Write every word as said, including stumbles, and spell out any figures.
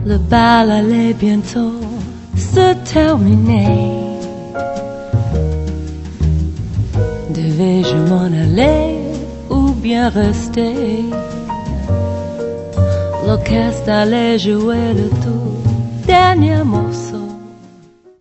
Le bal allait bientôt se terminer. Devais-je m'en aller ou bien rester? L'orchestre allait jouer le tout dernier morceau.